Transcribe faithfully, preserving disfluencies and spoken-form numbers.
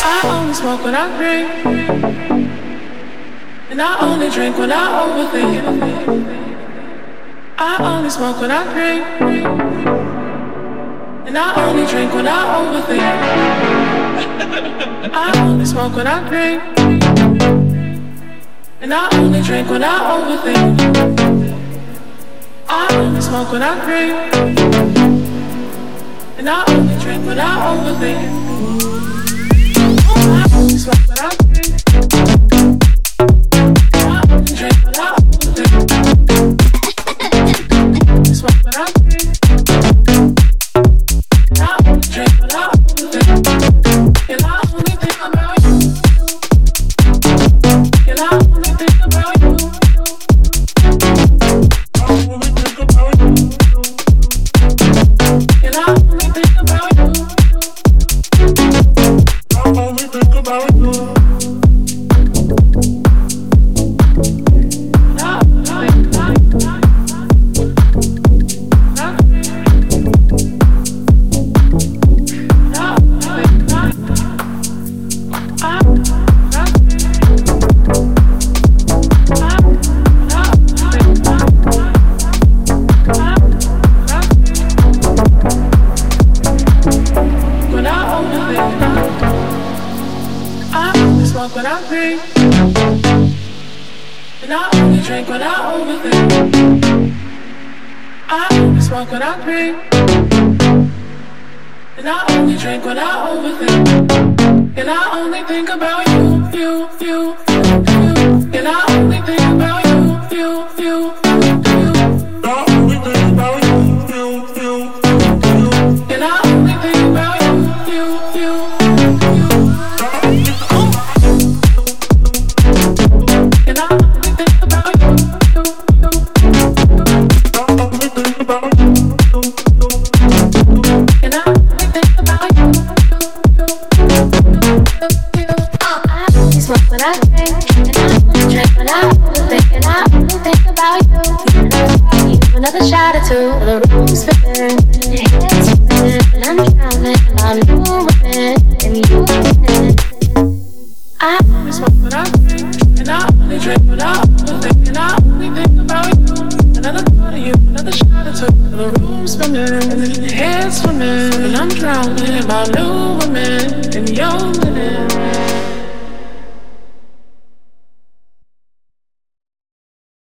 I only smoke when I drink, and I only drink when I overthink. I only smoke when I drink, and I only drink when I overthink. I only smoke when I drink, and I only drink when I overthink. I only smoke when I drink, and I only drink when I overthink. I only smoke when I drink, and I only drink when I overthink. I smoke when I drink, and I only drink when I overthink. And I only think about you, and I only think about you. I only think about you, and I only think about you. I only think about you. When I drink, and I only drink when I overthink. I only smoke when I drink, and I only drink when I overthink. And I only think about you, you, you, you. And I only think about you, you, you, you. I only think about you, you, you, you. And I only think about you, you, you, you. Another shot or two, the room's spinning, head's spinning, and I'm drowning. I'm new women, and you women. I only smoke when I drink, and I only drink when I overthink, and I only think about you. Another thought of you, another shot or two, the room's spinning, and then your head's swimming, and I'm drowning. I'm new women, and you're winning.